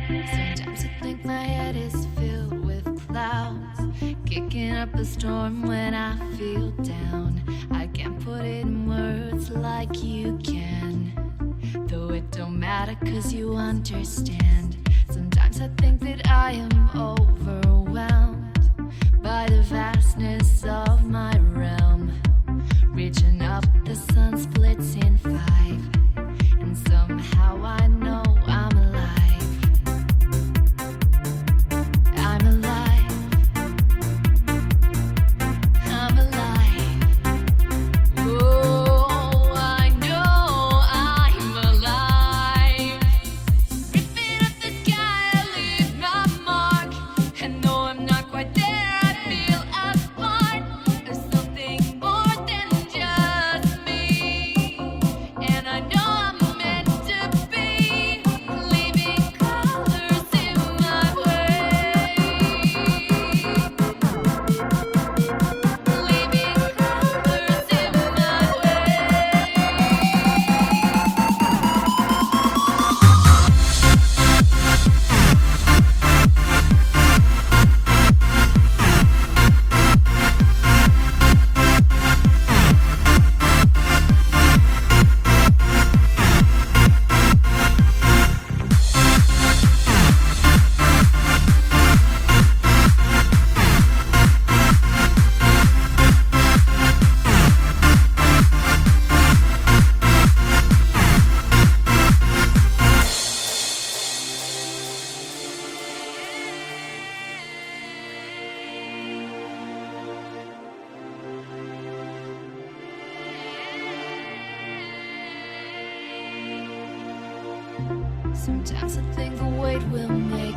Sometimes I think my head is filled with clouds, kicking up a storm when I feel down. I can't put it in words like you can, though it don't matter 'cause you understand. Sometimes I think that I am overwhelmed by the vastness of my realm. Reaching up, the sun splits in five, and somehow I know I'm alive. I'm alive. I'm alive. Oh, I know I'm alive. Ripping up the sky, I leave my mark. And though I'm not quite there, I feel a part of something more than just me. And I know I'm meant to be, leaving colors in my way. Leaving colors in Sometimes I think the weight will make